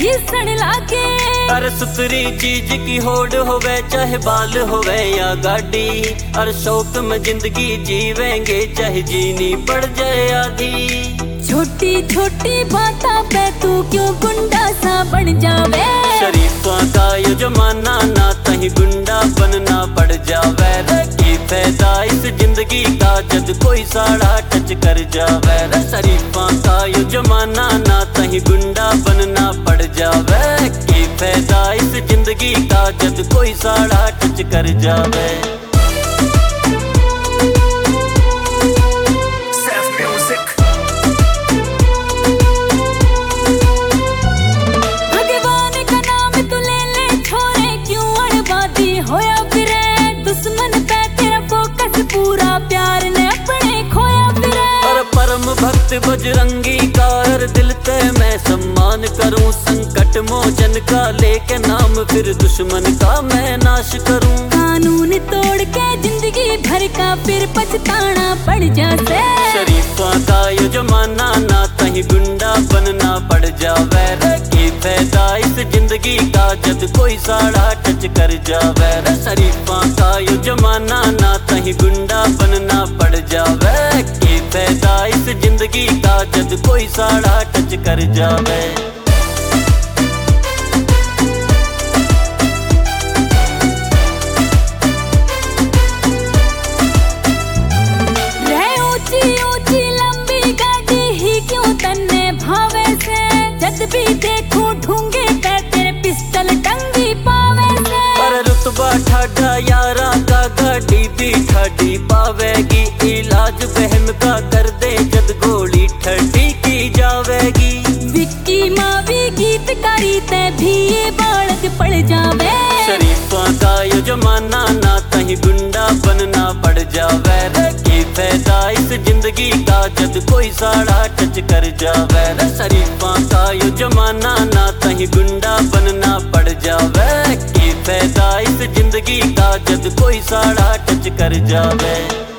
घिसण लागे। अरे सुतरी चीज की होड़ होवे, चाहे बाल होवे या गाड़ी। अरे शौक में जिंदगी जीवेंगे, चाहे जीनी पड़ जाए आधी। छोटी छोटी बातों पे तू क्यों गुंडा सा बन जावे। शरीफों का ये जमाना ना कहीं गुंडा बनना पड़ जावे रे। की फायदा इस जिंदगी का जब कोई साड़ा टच कर जावे रे। शरीफों का ये जमाना ना कहीं गुंडा बनना पड़ जावे। की फायदा इस जिंदगी का जब कोई साड़ा टच कर जावे। होया फिरे दुश्मन पे तेरा फोकस पूरा, प्यार ने अपने खोया फिरे। और परम भक्त बजरंगी का हर दिल ते मैं सम्मान करूं। संकट मोचन का लेके नाम, फिर दुश्मन का मैं नाश करूं। कानून तोड़ के जिंदगी भर का फिर पछताना पड़ जासे। शरीफों का ये जमाना ना कहीं गुंडा बनना पड़ जावे रे। की फायदा इस जिंदगी का जब कोई साड़ा टच कर जावे रे। शरीफों का ये जमाना ना कहीं गुंडा बनना पड़ जावे। की फायदा इस जिंदगी का जब कोई साड़ा टच कर जावे। भी देखूं ढूंगे पे तेरे पिस्टल टंगी पावे से। पर रुतबा ठाडा यारा का गाड़ी भी ठाडी पावेगी। इलाज बहन का कर दे जद गोली ठंडी की जावेगी। विक्की मावी गीतकारी ते भी ये बालक पड़ जावे। शरीफों का ये जमाना ना कहीं गुंडा बनना पड़ जावे रे। की फायदा इस जिंदगी का जब कोई साड़ा टच कर जावे रे। शरीफों का ये जमाना ना कहीं गुंडा बनना पड़ जावे। की फायदा इस जिंदगी का जब कोई साड़ा टच कर जावे।